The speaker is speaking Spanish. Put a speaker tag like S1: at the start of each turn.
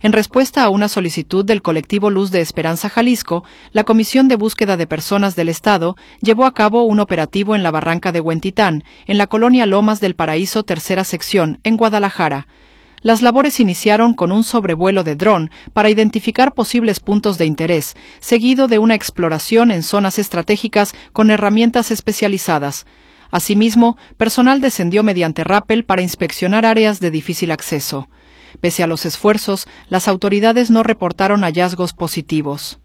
S1: En respuesta a una solicitud del colectivo Luz de Esperanza Jalisco, la Comisión de Búsqueda de Personas del Estado llevó a cabo un operativo en la barranca de Huentitán, en la colonia Lomas del Paraíso, tercera sección, en Guadalajara. Las labores iniciaron con un sobrevuelo de dron para identificar posibles puntos de interés, seguido de una exploración en zonas estratégicas con herramientas especializadas. Asimismo, personal descendió mediante rápel para inspeccionar áreas de difícil acceso. Pese a los esfuerzos, las autoridades no reportaron hallazgos positivos.